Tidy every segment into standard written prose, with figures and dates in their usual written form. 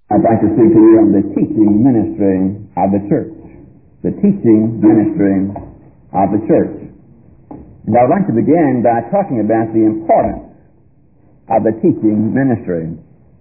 I'd like to speak to you on the teaching ministry of the church. The teaching ministry of the church. And I would like to begin by talking about the importance of the teaching ministry.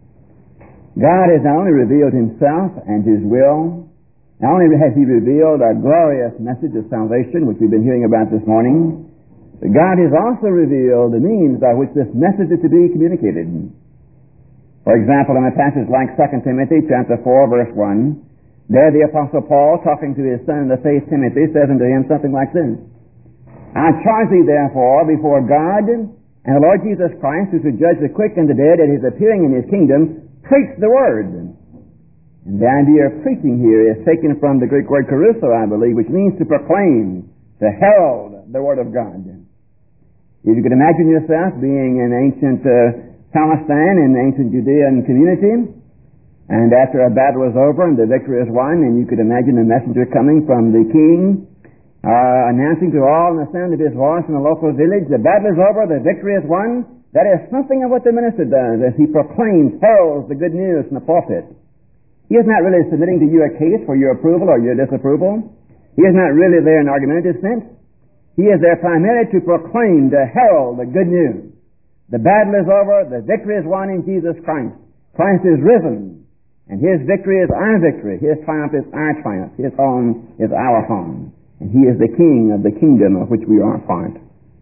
God has not only revealed Himself and His will, not only has He revealed a glorious message of salvation, which we've been hearing about this morning, but God has also revealed the means by which this message is to be communicated. For example, in a passage like 2 Timothy chapter 4, verse 1, there the Apostle Paul, talking to his son in the faith Timothy, says unto him something like this: I charge thee therefore before God and the Lord Jesus Christ, who should judge the quick and the dead at His appearing in His kingdom, preach the word. And the idea of preaching here is taken from the Greek word kerusso, I believe, which means to proclaim, to herald the word of God. If you could imagine yourself being in ancient Palestine, in ancient Judean community, and after a battle is over and the victory is won, and you could imagine a messenger coming from the king, announcing to all in the sound of his voice in the local village, the battle is over, the victory is won. That is something of what the minister does as he proclaims, heralds the good news from the pulpit. He is not really submitting to you a case for your approval or your disapproval. He is not really there in argumentative sense. He is there primarily to proclaim, to herald the good news. The battle is over, the victory is won in Jesus Christ. Christ is risen, and His victory is our victory. His triumph is our triumph. His home is our home. And He is the King of the kingdom of which we are a part.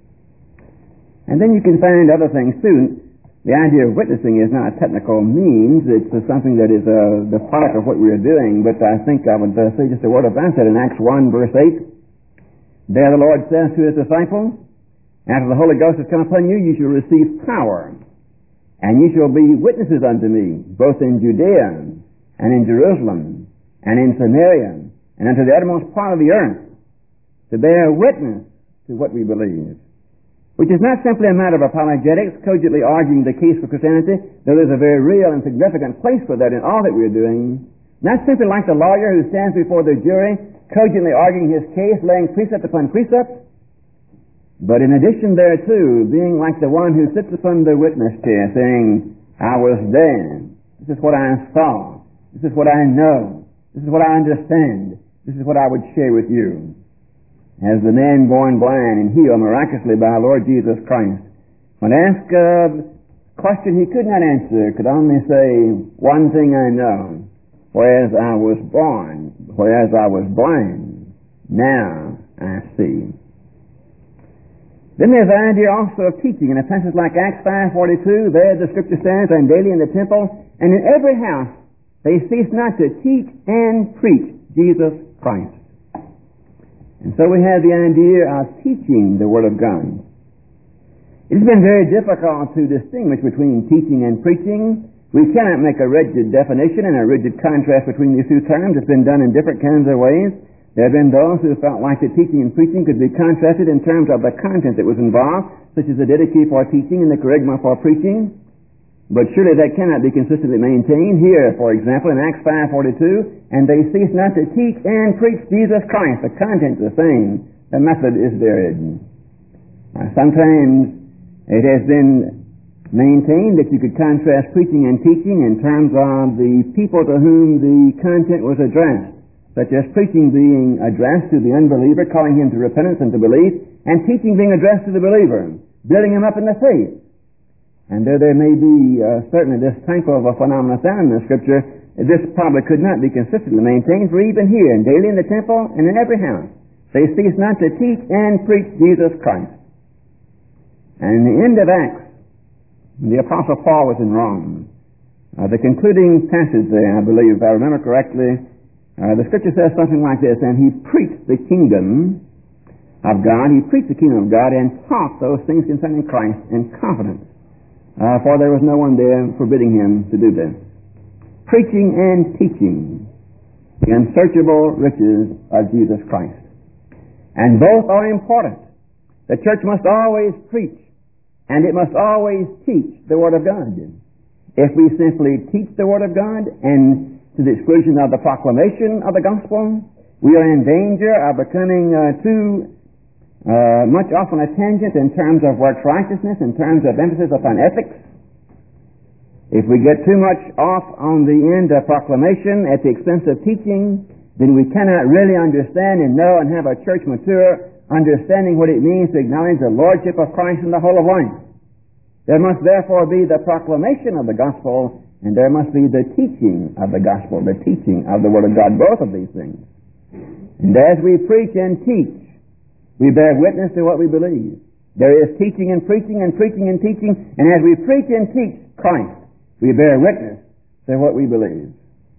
And then you can find other things too. The idea of witnessing is not a technical means. It's something that is the product of what we are doing. But I think I would say just a word about that in Acts 1, verse 8. There the Lord says to His disciples, after the Holy Ghost has come upon you, you shall receive power, and you shall be witnesses unto me, both in Judea, and in Jerusalem, and in Samaria, and unto the uttermost part of the earth, to bear witness to what we believe. Which is not simply a matter of apologetics, cogently arguing the case for Christianity, though there's a very real and significant place for that in all that we're doing. Not simply like the lawyer who stands before the jury, cogently arguing his case, laying precept upon precept, but in addition thereto, being like the one who sits upon the witness chair, saying, I was there. This is what I saw. This is what I know. This is what I understand. This is what I would share with you. As the man born blind and healed miraculously by our Lord Jesus Christ, when asked a question he could not answer, could only say, one thing I know, whereas I was born, whereas I was blind, now I see. Then there's the idea also of teaching. In a passage like Acts 5:42, there the Scripture says, and daily in the temple, and in every house, they cease not to teach and preach Jesus Christ. And so we have the idea of teaching the Word of God. It's been very difficult to distinguish between teaching and preaching. We cannot make a rigid definition and a rigid contrast between these two terms. It's been done in different kinds of ways. There have been those who felt like that teaching and preaching could be contrasted in terms of the content that was involved, such as the didache for teaching and the kerygma for preaching. But surely that cannot be consistently maintained. Here, for example, in Acts 5:42, and they cease not to teach and preach Jesus Christ. The content is the same. The method is varied. Sometimes it has been maintained that you could contrast preaching and teaching in terms of the people to whom the content was addressed, such as preaching being addressed to the unbeliever, calling him to repentance and to belief, and teaching being addressed to the believer, building him up in the faith. And though there may be certainly this type of a phenomenon found in the Scripture, this probably could not be consistently maintained, for even here, and daily in the temple and in every house, they cease not to teach and preach Jesus Christ. And in the end of Acts, the Apostle Paul was in Rome. The concluding passage there, I believe, if I remember correctly, the Scripture says something like this, and he preached the kingdom of God, he preached the kingdom of God, and taught those things concerning Christ in confidence. For there was no one there forbidding him to do this. Preaching and teaching the unsearchable riches of Jesus Christ. And both are important. The church must always preach, and it must always teach the Word of God. If we simply teach the Word of God, and to the exclusion of the proclamation of the gospel, we are in danger of becoming too much often a tangent in terms of works righteousness, in terms of emphasis upon ethics. If we get too much off on the end of proclamation at the expense of teaching, then we cannot really understand and know and have a church mature understanding what it means to acknowledge the Lordship of Christ in the whole of life. There must therefore be the proclamation of the gospel, and there must be the teaching of the gospel, the teaching of the Word of God, both of these things. And as we preach and teach, we bear witness to what we believe. There is teaching and preaching and preaching and teaching, and as we preach and teach Christ, we bear witness to what we believe.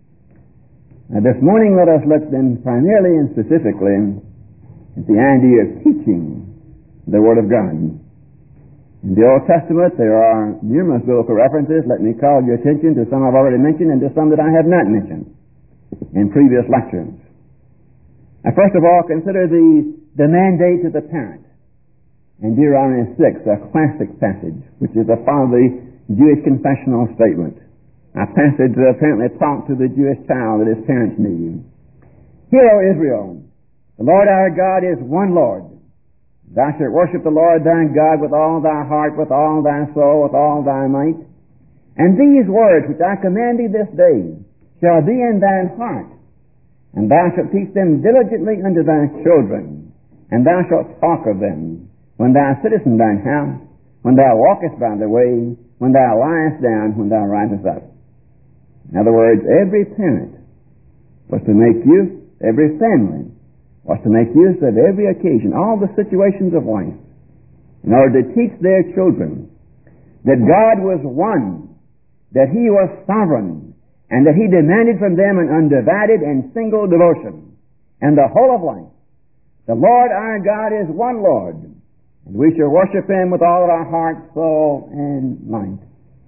Now this morning let us look then primarily and specifically at the idea of teaching the Word of God. In the Old Testament there are numerous biblical references. Let me call your attention to some I've already mentioned and to some that I have not mentioned in previous lectures. Now first of all, consider the mandate of the parent in Deuteronomy 6, a classic passage, which is a part of the Jewish confessional statement. A passage that apparently taught to the Jewish child that his parents knew. Hear, O Israel, the Lord our God is one Lord. Thou shalt worship the Lord thy God with all thy heart, with all thy soul, with all thy might. And these words which I command thee this day shall be in thine heart, and thou shalt teach them diligently unto thy children, and thou shalt talk of them when thou sittest in thine house, when thou walkest by the way, when thou liest down, when thou risest up. In other words, every parent was to make use, every family was to make use of every occasion, all the situations of life, in order to teach their children that God was one, that He was sovereign, and that He demanded from them an undivided and single devotion, and the whole of life. The Lord our God is one Lord, and we shall worship Him with all of our heart, soul, and mind.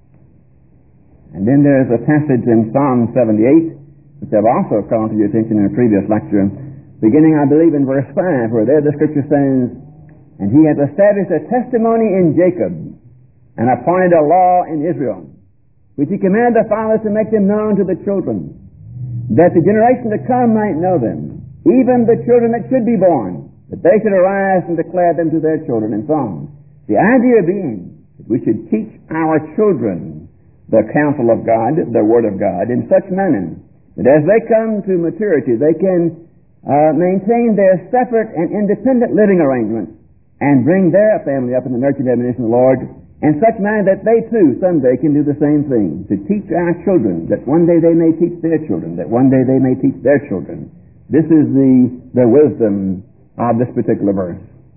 And then there's a passage in Psalm 78, which I've also called to your attention in a previous lecture, beginning, I believe, in verse 5, where there the Scripture says, And He hath established a testimony in Jacob, and appointed a law in Israel, which He commanded the fathers to make them known to the children, that the generation to come might know them, even the children that should be born, that they should arise and declare them to their children, and so on. The idea being that we should teach our children the counsel of God, the Word of God, in such manner that as they come to maturity, they can maintain their separate and independent living arrangements and bring their family up in the nurture and admonition of the Lord in such manner that they too someday can do the same thing, to teach our children, that one day they may teach their children, that one day they may teach their children. This is the wisdom of this particular verse.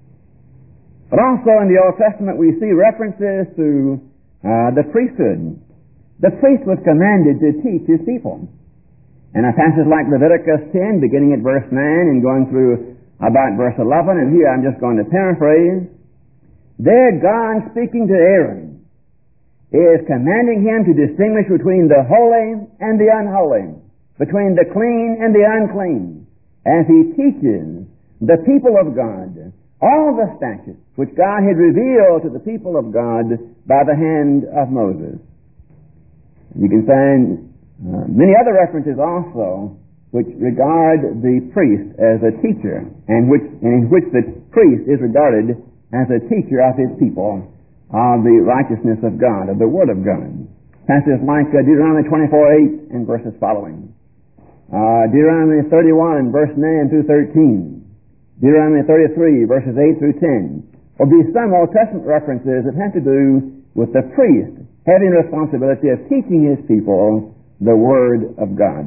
But also in the Old Testament we see references to the priesthood. The priest was commanded to teach his people. And a passage like Leviticus 10, beginning at verse 9 and going through about verse 11, and here I'm just going to paraphrase. There God, speaking to Aaron, is commanding him to distinguish between the holy and the unholy, between the clean and the unclean, as he teaches the people of God all the statutes which God had revealed to the people of God by the hand of Moses. You can find many other references also which regard the priest as a teacher, and in which the priest is regarded as a teacher of his people of the righteousness of God, of the Word of God. Passages like Deuteronomy 24:8 and verses following, Deuteronomy 31 verse 9 through 13, Deuteronomy 33 verses 8 through 10 will be some Old Testament references that have to do with the priest having the responsibility of teaching his people the Word of God.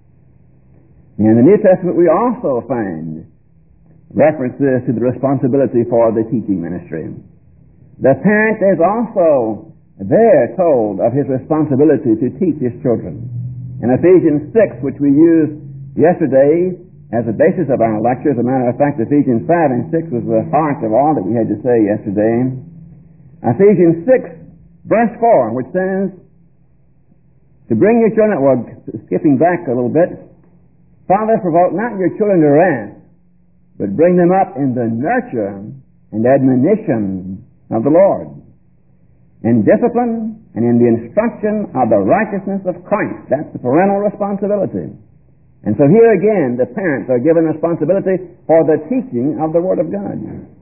In the New Testament we also find references to the responsibility for the teaching ministry. The parent is also there told of his responsibility to teach his children. In Ephesians 6, which we used yesterday as a basis of our lecture, as a matter of fact, Ephesians 5 and 6 was the heart of all that we had to say yesterday. Ephesians 6 verse 4, which says, to bring your children, well, skipping back a little bit, Fathers, provoke not your children to wrath, but bring them up in the nurture and admonition of the Lord, in discipline and in the instruction of the righteousness of Christ. That's the parental responsibility. And so here again, the parents are given responsibility for the teaching of the Word of God.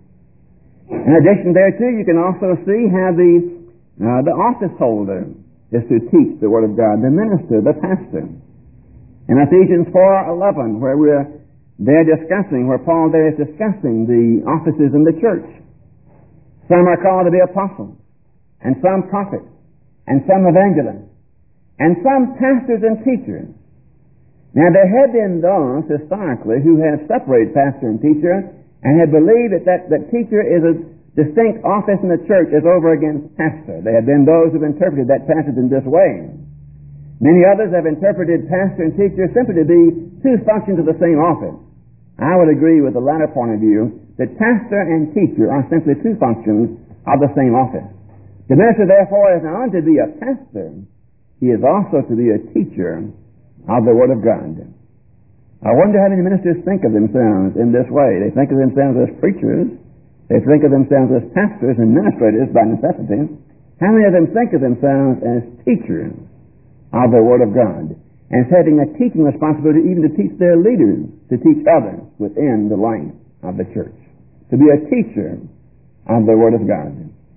In addition thereto, you can also see how the office holder is to teach the Word of God, the minister, the pastor. In Ephesians 4:11, where where Paul there is discussing the offices in the church. Some are called to be apostles, and some prophets, and some evangelists, and some pastors and teachers. Now there had been those historically who have separated pastor and teacher and had believed that teacher is a distinct office in the church as over against pastor. There have been those who have interpreted that passage in this way. Many others have interpreted pastor and teacher simply to be two functions of the same office. I would agree with the latter point of view, that pastor and teacher are simply two functions of the same office. The minister, therefore, is not only to be a pastor, he is also to be a teacher of the Word of God. I wonder how many ministers think of themselves in this way. They think of themselves as preachers. They think of themselves as pastors and administrators by necessity. How many of them think of themselves as teachers of the Word of God, and as having a teaching responsibility even to teach their leaders, to teach others within the life of the church, to be a teacher of the Word of God.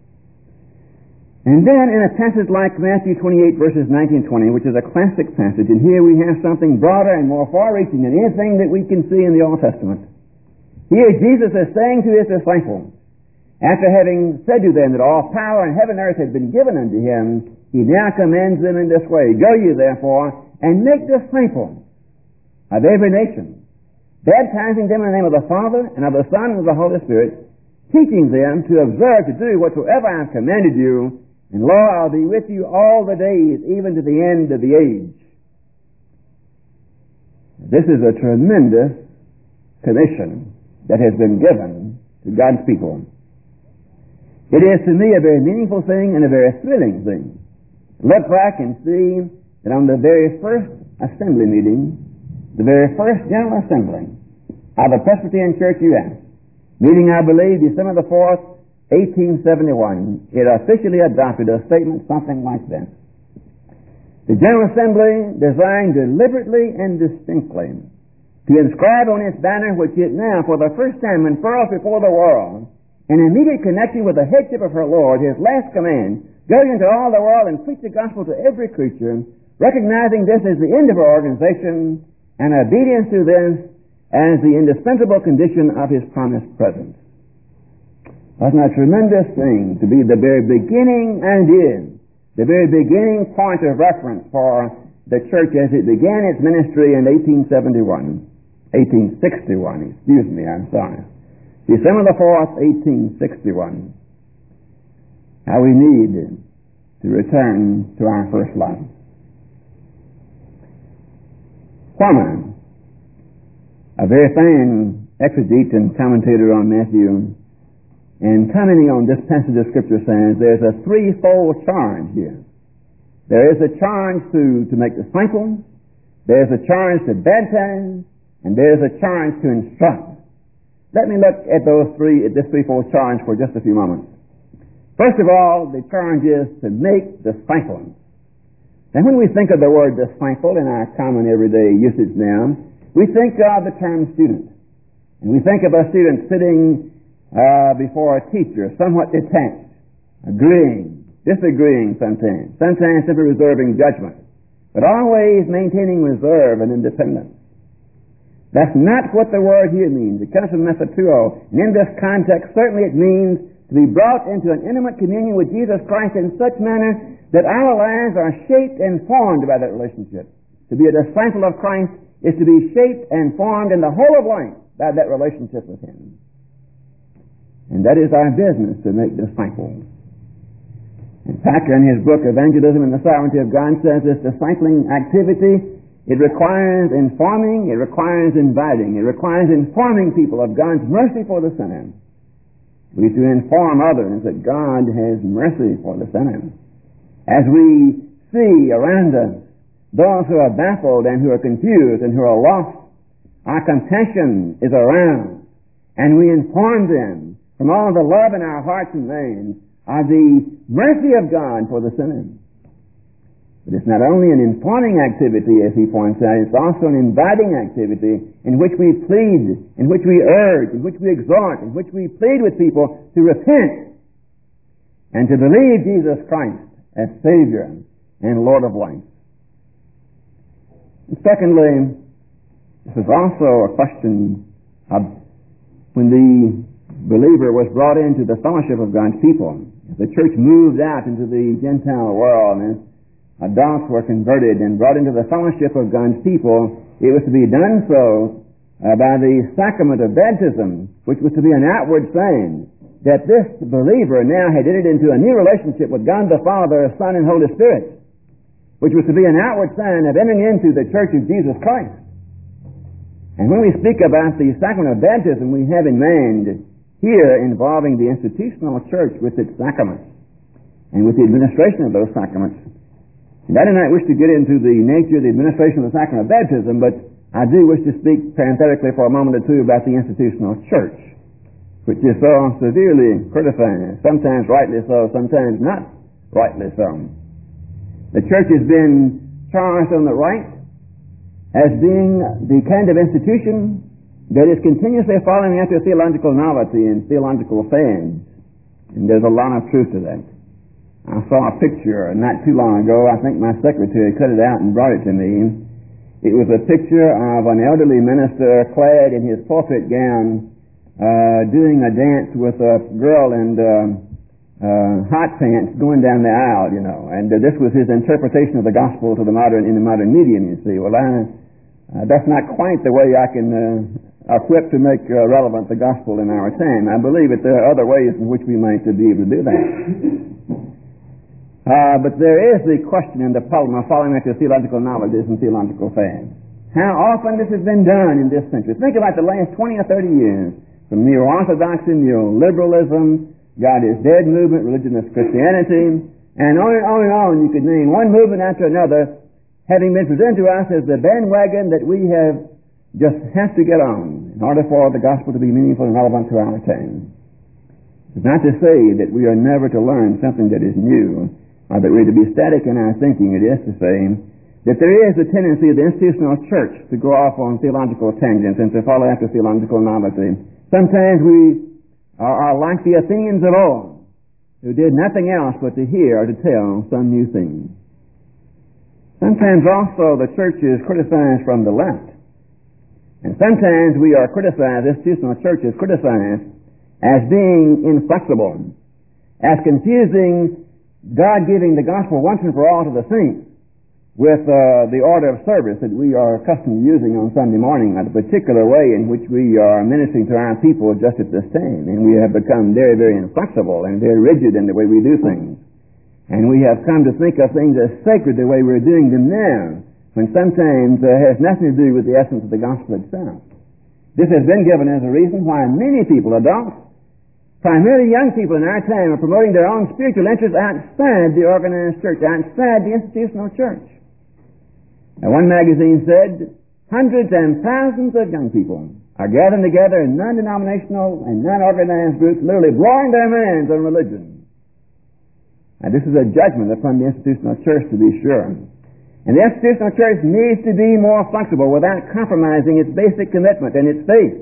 And then in a passage like Matthew 28 verses 19 and 20, which is a classic passage, and here we have something broader and more far-reaching than anything that we can see in the Old Testament. Here Jesus is saying to his disciples, after having said to them that all power in heaven and earth had been given unto him, he now commands them in this way, Go ye therefore, and make disciples of every nation, baptizing them in the name of the Father, and of the Son, and of the Holy Spirit, teaching them to observe to do whatsoever I have commanded you, and lo, I'll be with you all the days, even to the end of the age. This is a tremendous commission that has been given to God's people. It is to me a very meaningful thing and a very thrilling thing. Look back and see that on the very first assembly meeting, the very first General Assembly of the Presbyterian Church U.S., meeting, I believe, December the 4th, 1871, it officially adopted a statement something like this. The General Assembly designed deliberately and distinctly to inscribe on its banner, which it now for the first time unfurls before the world, in immediate connection with the headship of her Lord, his last command, Go into all the world and preach the gospel to every creature, recognizing this as the end of our organization and obedience to this as the indispensable condition of his promised presence. Wasn't that a tremendous thing to be the very beginning, and is the very beginning point of reference for the church as it began its ministry in 1861. 1861, excuse me, I'm sorry. December the 4th, 1861. How we need to return to our first love. Whitman, a very fine exegete and commentator on Matthew, and commenting on this passage of Scripture, says there's a threefold charge here. There is a charge to make disciples, there's a charge to baptize, and there's a charge to instruct. Let me look at this threefold charge for just a few moments. First of all, the charge is to make disciples. Now, when we think of the word disciple in our common everyday usage now, we think of the term student. And we think of a student sitting before a teacher, somewhat detached, agreeing, disagreeing sometimes simply reserving judgment, but always maintaining reserve and independence. That's not what the word here means. It comes from methotuo, and in this context, certainly it means to be brought into an intimate communion with Jesus Christ in such manner that our lives are shaped and formed by that relationship. To be a disciple of Christ is to be shaped and formed in the whole of life by that relationship with Him. And that is our business, to make disciples. And Packer, in his book Evangelism and the Sovereignty of God, says this discipling activity, it requires informing, it requires inviting, it requires informing people of God's mercy for the sinner. We are to inform others that God has mercy for the sinner. As we see around us those who are baffled and who are confused and who are lost, our compassion is around, and we inform them from all the love in our hearts and minds of the mercy of God for the sinner. But it's not only an informing activity, as he points out, it's also an inviting activity in which we plead, in which we urge, in which we exhort, in which we plead with people to repent and to believe Jesus Christ as Savior and Lord of life. And secondly, this is also a question of when the believer was brought into the fellowship of God's people. The church moved out into the Gentile world and adults were converted and brought into the fellowship of God's people. It was to be done so by the sacrament of baptism, which was to be an outward sign that this believer now had entered into a new relationship with God the Father, Son, and Holy Spirit, which was to be an outward sign of entering into the church of Jesus Christ. And when we speak about the sacrament of baptism, we have in mind here involving the institutional church with its sacraments and with the administration of those sacraments. And I do not wish to get into the nature of the administration of the sacrament of baptism, but I do wish to speak parenthetically for a moment or two about the institutional church, which is so severely criticized, sometimes rightly so, sometimes not rightly so. The church has been charged on the right as being the kind of institution that is continuously following after theological novelty and theological fads. And there's a lot of truth to that. I saw a picture not too long ago. I think my secretary cut it out and brought it to me. It was a picture of an elderly minister clad in his pulpit gown doing a dance with a girl in hot pants going down the aisle, you know. And this was his interpretation of the gospel to the modern medium, you see. Well, that's not quite the way I can equip to make relevant the gospel in our time. I believe that there are other ways in which we might be able to do that. But there is the question and the problem of following after theological knowledges and theological fads. How often this has been done in this century? Think about the last 20 or 30 years, from neo-orthodoxy, neo-liberalism, God is dead movement, religionist Christianity, and on and on and on. You could name one movement after another having been presented to us as the bandwagon that we just have to get on in order for the gospel to be meaningful and relevant to our time. It's not to say that we are never to learn something that is new, or that we're to be static in our thinking. It is to say that there is a tendency of the institutional church to go off on theological tangents and to follow after theological novelty. Sometimes we are like the Athenians of old, who did nothing else but to hear or to tell some new thing. Sometimes also the church is criticized from the left. And sometimes we are criticized, the institutional church is criticized as being inflexible, as confusing God giving the gospel once and for all to the saints with the order of service that we are accustomed to using on Sunday morning, a particular way in which we are ministering to our people just at this time. And we have become very, very inflexible and very rigid in the way we do things. And we have come to think of things as sacred the way we're doing them now, when sometimes has nothing to do with the essence of the gospel itself. This has been given as a reason why many people, adults, primarily young people in our time, are promoting their own spiritual interests outside the organized church, outside the institutional church. Now, one magazine said, hundreds and thousands of young people are gathering together in non-denominational and non-organized groups, literally blowing their minds on religion. Now, this is a judgment upon the institutional church, to be sure. And the institutional church needs to be more flexible without compromising its basic commitment and its faith.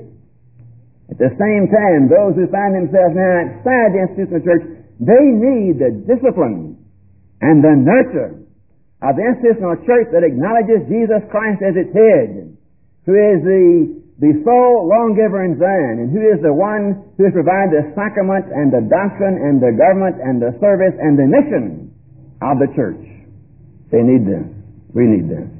At the same time, those who find themselves now outside the institutional church, they need the discipline and the nurture of the institutional church that acknowledges Jesus Christ as its head, who is the sole lawgiver in Zion, and who is the one who has provided the sacrament and the doctrine and the government and the service and the mission of the church. They need this. We need this.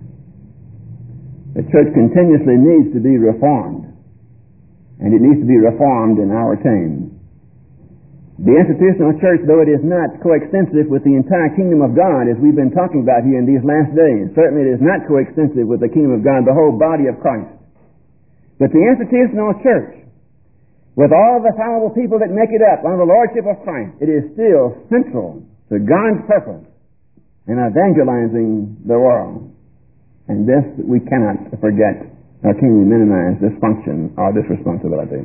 The church continuously needs to be reformed, and it needs to be reformed in our time. The institutional church, though it is not coextensive with the entire kingdom of God, as we've been talking about here in these last days, certainly it is not coextensive with the kingdom of God, the whole body of Christ. But the institutional church, with all the fallible people that make it up under the lordship of Christ, it is still central to God's purpose in evangelizing the world. And this we cannot forget, nor can we minimize this function or this responsibility.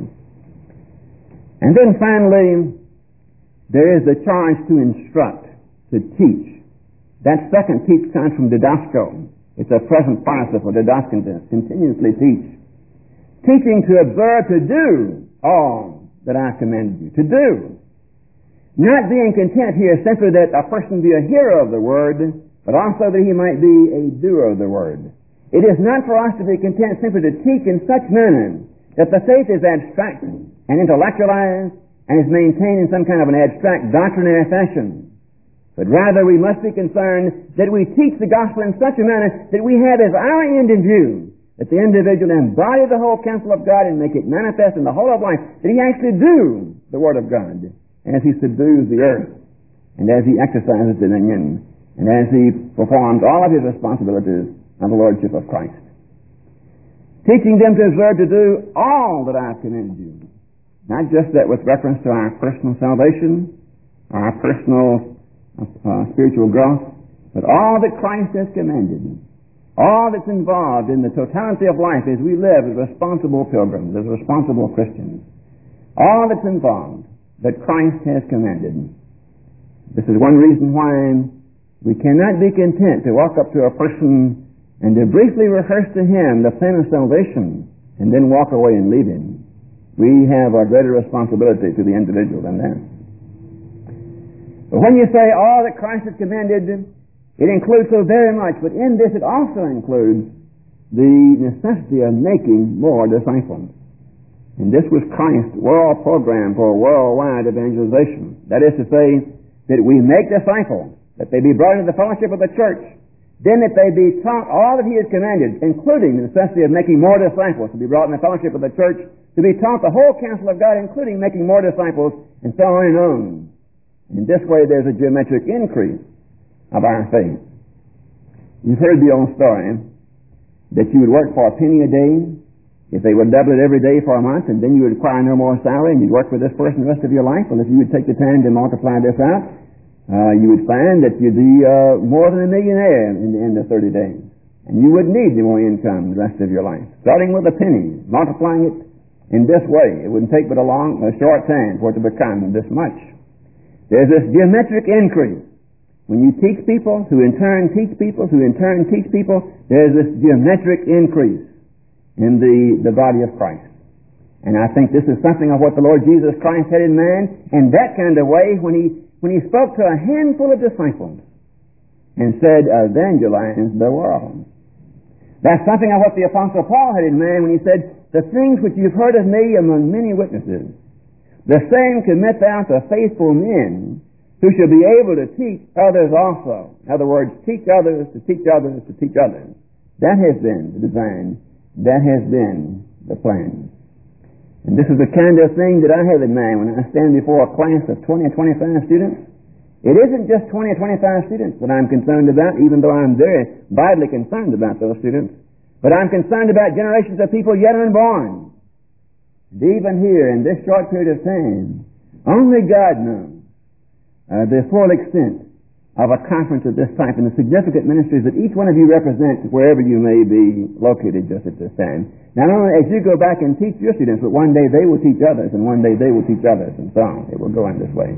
And then finally, there is the charge to instruct, to teach. That second teach comes from didasko. It's a present participle, didaskentis, continuously teach. Teaching to observe, to do all that I commanded you, to do. Not being content here simply that a person be a hearer of the word, but also that he might be a doer of the word. It is not for us to be content simply to teach in such manner that the faith is abstract and intellectualized and is maintained in some kind of an abstract doctrinary fashion. But rather we must be concerned that we teach the gospel in such a manner that we have as our end in view that the individual embody the whole counsel of God and make it manifest in the whole of life, that he actually do the Word of God as he subdues the earth and as he exercises dominion and as he performs all of his responsibilities on the Lordship of Christ. Teaching them to observe to do all that I have commanded you. Not just that with reference to our personal salvation, our personal spiritual growth, but all that Christ has commanded. All that's involved in the totality of life as we live as responsible pilgrims, as responsible Christians. All that's involved that Christ has commanded. This is one reason why we cannot be content to walk up to a person and to briefly rehearse to him the plan of salvation and then walk away and leave him. We have a greater responsibility to the individual than that. But when you say all that Christ has commanded, it includes so very much, but in this it also includes the necessity of making more disciples. And this was Christ's world program for worldwide evangelization. That is to say, that we make disciples, that they be brought into the fellowship of the church, then that they be taught all that he has commanded, including the necessity of making more disciples, to be brought in the fellowship of the church, to be taught the whole counsel of God, including making more disciples, and so on and on. In this way, there's a geometric increase of our faith. You've heard the old story that you would work for a penny a day if they would double it every day for a month, and then you would acquire no more salary, and you'd work for this person the rest of your life. Well, if you would take the time to multiply this out, you would find that you'd be more than a millionaire in the end of 30 days. And you wouldn't need any more income the rest of your life. Starting with a penny, multiplying it in this way, it wouldn't take but a short time for it to become this much. There's this geometric increase. When you teach people, who in turn teach people, who in turn teach people, there's this geometric increase in the body of Christ. And I think this is something of what the Lord Jesus Christ had in mind in that kind of way when he spoke to a handful of disciples and said, evangelize the world. That's something of what the Apostle Paul had in mind when he said, the things which you've heard of me among many witnesses, the same commit thou to faithful men who shall be able to teach others also. In other words, teach others to teach others to teach others. That has been the design. That has been the plan. And this is the kind of thing that I have in mind when I stand before a class of 20 or 25 students. It isn't just 20 or 25 students that I'm concerned about, even though I'm very vitally concerned about those students. But I'm concerned about generations of people yet unborn. And even here, in this short period of time, only God knows the full extent of a conference of this type and the significant ministries that each one of you represents wherever you may be located just at this time. Not only as you go back and teach your students, but one day they will teach others, and one day they will teach others, and so on. It will go in this way.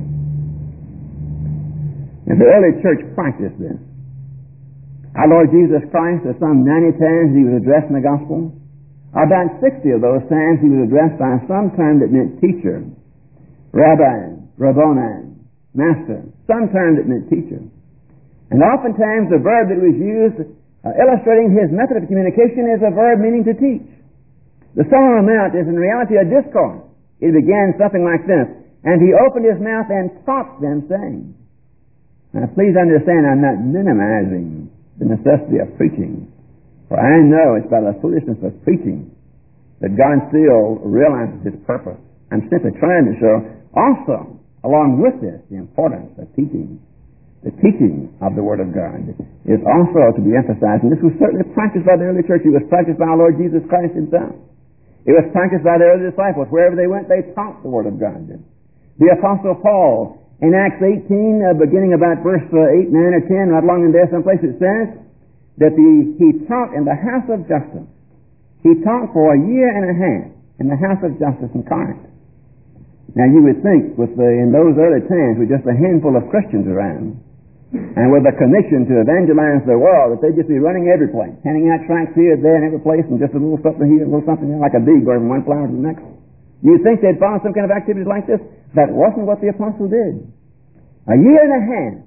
And the early church practiced this. Our Lord Jesus Christ, some 90 times he was addressed in the gospel. About 60 of those times he was addressed by some term that meant teacher, rabbi, rabboni, master, some term that meant teacher. And oftentimes the verb that was used illustrating his method of communication is a verb meaning to teach. The Sermon on the Mount is in reality a discourse. It began something like this, and he opened his mouth and taught them, saying. Now please understand, I'm not minimizing the necessity of preaching, for I know it's by the foolishness of preaching that God still realizes his purpose. I'm simply trying to show also, along with this, the importance of teaching. The teaching of the Word of God is also to be emphasized, and this was certainly practiced by the early church. It was practiced by our Lord Jesus Christ himself. It was practiced by the early disciples. Wherever they went, they taught the Word of God. The Apostle Paul, in Acts 18, beginning about verse 8, 9, or 10, right along in there someplace, it says that he taught in the house of justice. He taught for a year and a half in the house of justice in Corinth. Now you would think in those early times with just a handful of Christians around and with a commission to evangelize the world that they'd just be running every place, handing out tracts here, there, and every place, and just a little something here, a little something there, like a bee going from one flower to the next. You'd think they'd follow some kind of activities like this. That wasn't what the apostle did. A year and a half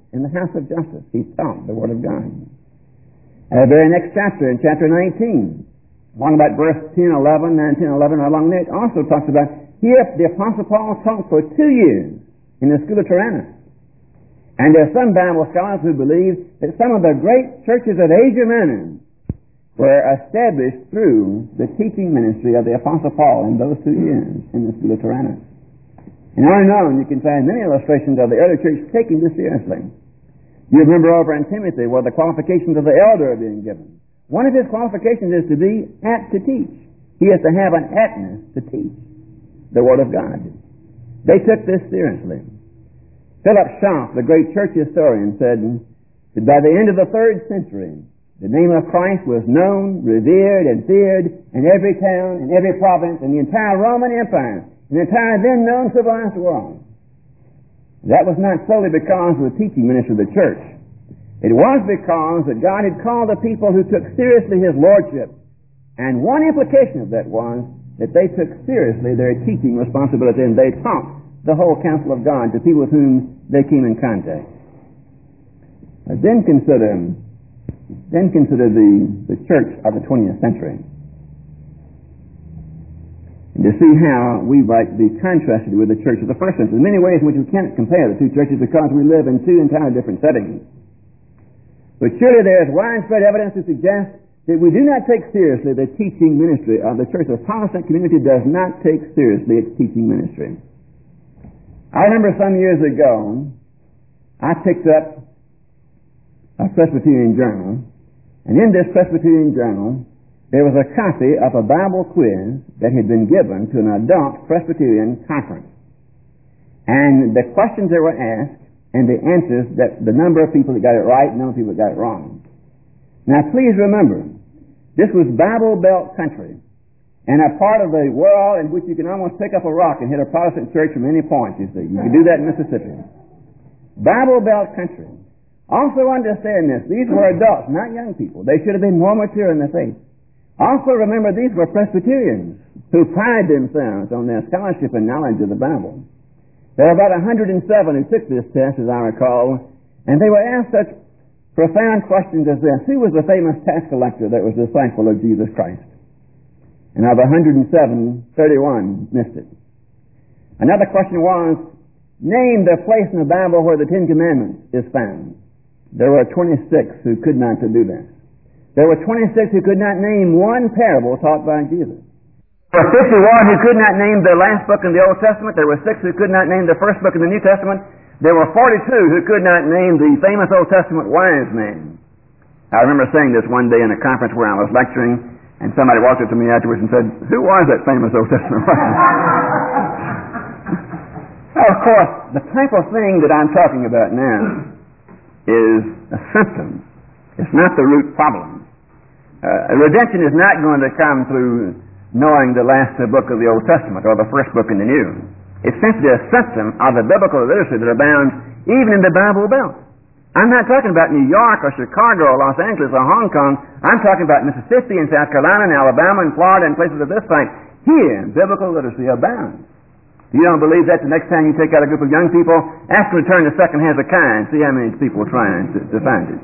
in the house of justice. He taught the Word of God. And the very next chapter, in chapter 19, along about verse 10, 11, 9, 10, 11, along there, it also talks about, here the Apostle Paul taught for 2 years in the school of Tyrannus. And there are some Bible scholars who believe that some of the great churches of Asia Minor were established through the teaching ministry of the Apostle Paul in those 2 years in the school of Tyrannus. And on and on, you can find many illustrations of the early church taking this seriously. You remember over in Timothy where the qualifications of the elder are being given. One of his qualifications is to be apt to teach. He has to have an aptness to teach the Word of God. They took this seriously. Philip Schaff, the great church historian, said that by the end of the 3rd century, the name of Christ was known, revered, and feared in every town, in every province, in the entire Roman Empire, in the entire then known civilized world. That was not solely because of the teaching ministry of the church. It was because that God had called the people who took seriously His Lordship. And one implication of that was that they took seriously their teaching responsibility, and they taught the whole counsel of God to people with whom they came in contact. Then consider the church of the 20th century, and to see how we might be contrasted with the church of the first century. In many ways in which we can't compare the two churches because we live in two entirely different settings. But surely there is widespread evidence to suggest that we do not take seriously the teaching ministry of the church. The Protestant community does not take seriously its teaching ministry. I remember some years ago, I picked up a Presbyterian journal, and in this Presbyterian journal, there was a copy of a Bible quiz that had been given to an adult Presbyterian conference. And the questions that were asked and the answers, that the number of people that got it right and the number of people that got it wrong. Now please remember, this was Bible Belt country, and a part of the world in which you can almost pick up a rock and hit a Protestant church from any point, you see. You can do that in Mississippi. Bible Belt country. Also understand this, these were adults, not young people. They should have been more mature in the faith. Also remember, these were Presbyterians who pride themselves on their scholarship and knowledge of the Bible. There were about 107 who took this test, as I recall, and they were asked such profound questions as this. Who was the famous tax collector that was a disciple of Jesus Christ? And of 107, 31 missed it. Another question was, name the place in the Bible where the Ten Commandments is found. There were 26 who could not do this. There were 26 who could not name one parable taught by Jesus. There were 51 who could not name the last book in the Old Testament. There were 6 who could not name the first book in the New Testament. There were 42 who could not name the famous Old Testament wise man. I remember saying this one day in a conference where I was lecturing, and somebody walked up to me afterwards and said, "Who was that famous Old Testament wise man?" Of course, the type of thing that I'm talking about now is a symptom. It's not the root problem. Redemption is not going to come through knowing the last book of the Old Testament or the first book in the New. It's simply a symptom of the biblical literacy that abounds even in the Bible Belt. I'm not talking about New York or Chicago or Los Angeles or Hong Kong. I'm talking about Mississippi and South Carolina and Alabama and Florida and places of this kind. Here, biblical literacy abounds. If you don't believe that, the next time you take out a group of young people, ask them to turn to 2nd Hezekiah and see how many people are trying to find it.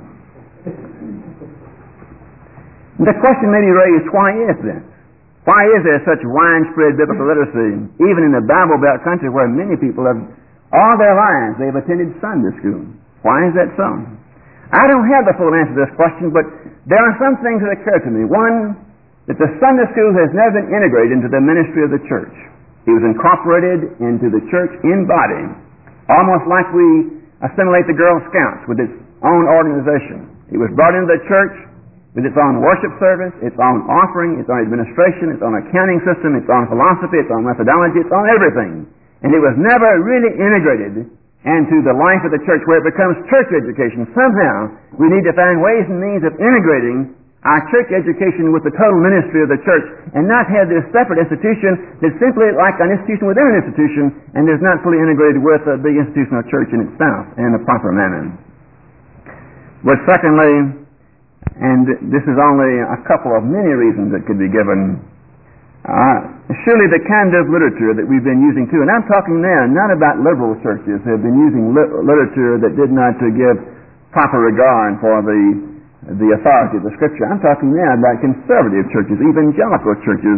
The question may be raised, why is this? Why is there such widespread biblical literacy, even in the Bible Belt country where many people have, all their lives, they've attended Sunday school? Why is that so? I don't have the full answer to this question, but there are some things that occur to me. One, that the Sunday school has never been integrated into the ministry of the church. It was incorporated into the church in body, almost like we assimilate the Girl Scouts with its own organization. It was brought into the church with its own worship service, its own offering, its own administration, its own accounting system, its own philosophy, its own methodology, its own everything. And it was never really integrated into the life of the church where it becomes church education. Somehow, we need to find ways and means of integrating our church education with the total ministry of the church and not have this separate institution that's simply like an institution within an institution and is not fully integrated with the institution of church in itself in a proper manner. But secondly, and this is only a couple of many reasons that could be given, Surely the kind of literature that we've been using too, and I'm talking now not about liberal churches who have been using literature that did not give proper regard for the authority of the Scripture. I'm talking now about conservative churches, evangelical churches,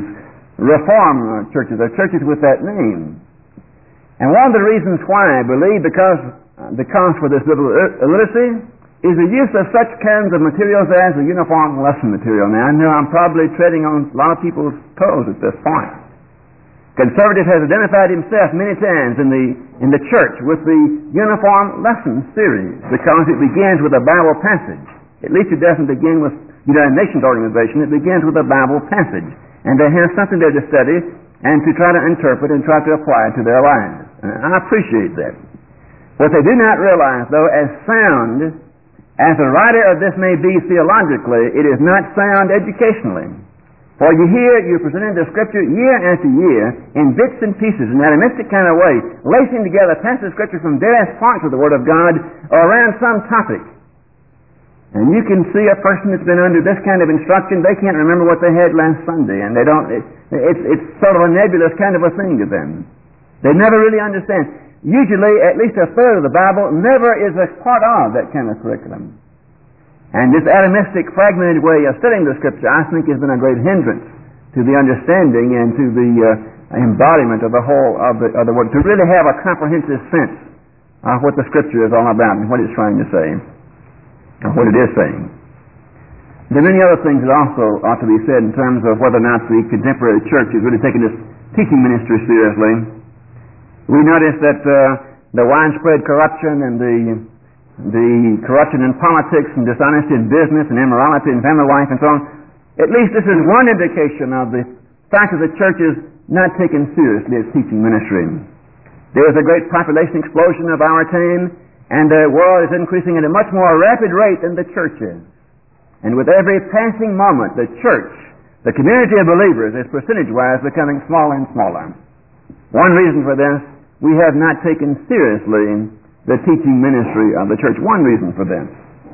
reform churches, or churches with that name. And one of the reasons why I believe because the cause for this liberal illiteracy is the use of such kinds of materials as the uniform lesson material. Now, I know I'm probably treading on a lot of people's toes at this point. Conservative has identified himself many times in the church with the uniform lesson series because it begins with a Bible passage. At least it doesn't begin with United Nations organization. It begins with a Bible passage. And they have something there to study and to try to interpret and try to apply to their lives. And I appreciate that. What they do not realize, though, as sound as a writer of this may be theologically, it is not sound educationally. For you're presenting the Scripture year after year in bits and pieces in that mystic kind of way, lacing together passages of Scripture from various parts of the Word of God or around some topic. And you can see a person that's been under this kind of instruction, they can't remember what they had last Sunday, and it's sort of a nebulous kind of a thing to them. They never really understand. Usually, at least a third of the Bible never is a part of that kind of curriculum. And this atomistic, fragmented way of studying the Scripture, I think, has been a great hindrance to the understanding and to the embodiment of the whole of the Word, to really have a comprehensive sense of what the Scripture is all about and what it's trying to say, or what it is saying. There are many other things that also ought to be said in terms of whether or not the contemporary church is really taking this teaching ministry seriously. We notice that the widespread corruption and the corruption in politics and dishonesty in business and immorality in family life and so on, at least this is one indication of the fact that the church is not taken seriously its teaching ministry. There is a great population explosion of our time, and the world is increasing at a much more rapid rate than the church is. And with every passing moment, the church, the community of believers, is percentage-wise becoming smaller and smaller. One reason for this, we have not taken seriously the teaching ministry of the church. One reason for this.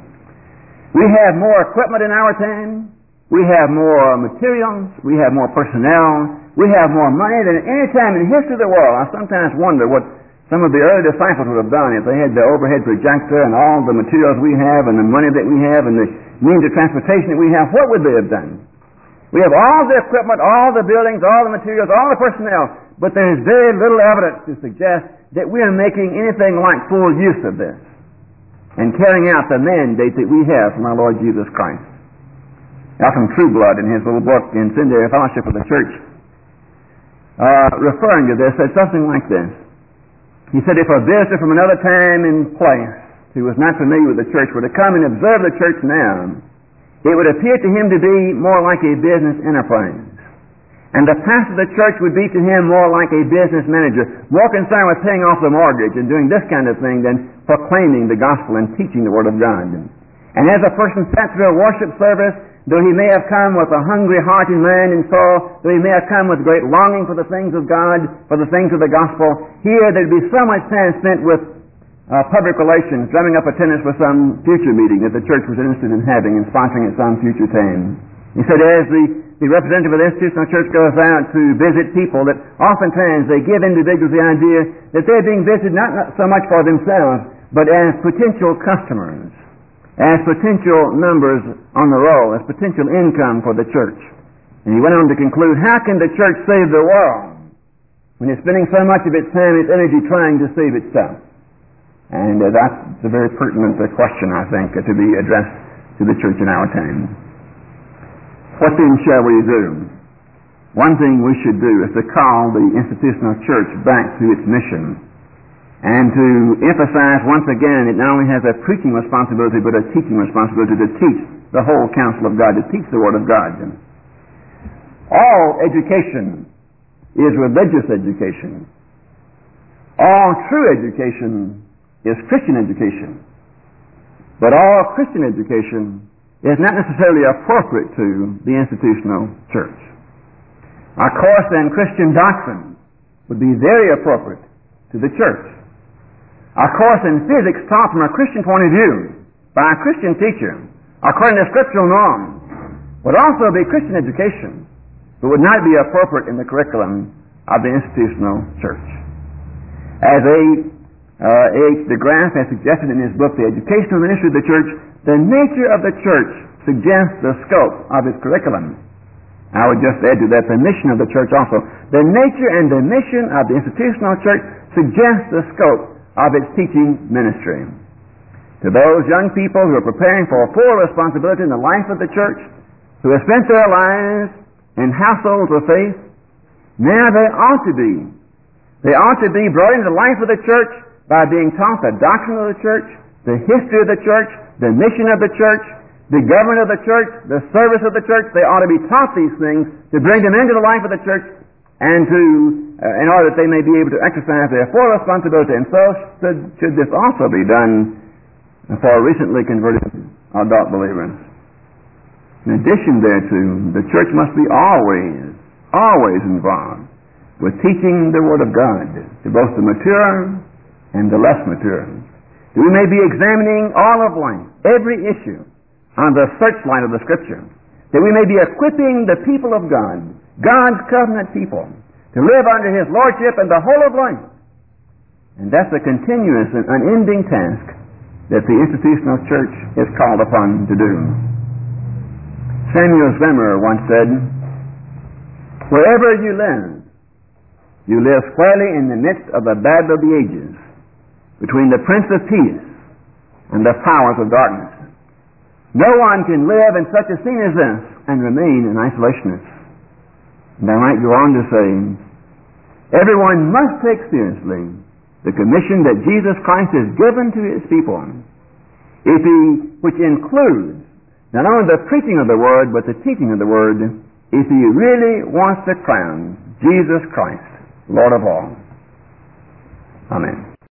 We have more equipment in our time. We have more materials. We have more personnel. We have more money than any time in the history of the world. I sometimes wonder what some of the early disciples would have done if they had the overhead projector and all the materials we have and the money that we have and the means of transportation that we have. What would they have done? We have all the equipment, all the buildings, all the materials, all the personnel, but there is very little evidence to suggest that we are making anything like full use of this and carrying out the mandate that we have from our Lord Jesus Christ. Malcolm Trueblood, in his little book, Incendiary Fellowship of the Church, referring to this, said something like this. He said, if a visitor from another time and place who was not familiar with the church were to come and observe the church now, it would appear to him to be more like a business enterprise. And the pastor of the church would be to him more like a business manager, more concerned with paying off the mortgage and doing this kind of thing than proclaiming the gospel and teaching the Word of God. And as a person sat through a worship service, though he may have come with a hungry heart and mind and soul, though he may have come with great longing for the things of God, for the things of the gospel, here there'd be so much time spent with public relations, drumming up attendance for some future meeting that the church was interested in having and sponsoring at some future time. He said, as the representative of the institutional church goes out to visit people, that oftentimes they give individuals the idea that they're being visited not so much for themselves, but as potential customers, as potential numbers on the roll, as potential income for the church. And he went on to conclude, how can the church save the world when it's spending so much of its time, its energy trying to save itself? And that's a very pertinent question, I think, to be addressed to the church in our time. What then shall we do? One thing we should do is to call the institutional church back to its mission and to emphasize once again it not only has a preaching responsibility but a teaching responsibility to teach the whole counsel of God, to teach the Word of God. All education is religious education. All true education is Christian education. But all Christian education is not necessarily appropriate to the institutional church. Our course in Christian doctrine would be very appropriate to the church. Our course in physics taught from a Christian point of view by a Christian teacher, according to scriptural norms, would also be Christian education. but would not be appropriate in the curriculum of the institutional church. As A.H. de Graaf has suggested in his book, The Educational Ministry of the Church, the nature of the church suggests the scope of its curriculum. I would just add to that the mission of the church also. The nature and the mission of the institutional church suggests the scope of its teaching ministry. To those young people who are preparing for full responsibility in the life of the church, who have spent their lives in households of faith, now they ought to be brought into the life of the church by being taught the doctrine of the church, the history of the church, the mission of the church, the government of the church, the service of the church. They ought to be taught these things to bring them into the life of the church and in order that they may be able to exercise their full responsibility. And so should this also be done for recently converted adult believers. In addition thereto, the church must be always involved with teaching the Word of God to both the mature and the less mature. We may be examining all of life, every issue, on the searchlight of the Scripture, that we may be equipping the people of God, God's covenant people, to live under His Lordship and the whole of life. And that's a continuous and unending task that the institutional church is called upon to do. Samuel Zemmer once said, "Wherever you live squarely in the midst of the battle of the ages, between the Prince of Peace and the powers of darkness. No one can live in such a scene as this and remain an isolationist." And I might go on to say, everyone must take seriously the commission that Jesus Christ has given to His people, which includes not only the preaching of the Word, but the teaching of the Word, if He really wants to crown Jesus Christ Lord of all. Amen.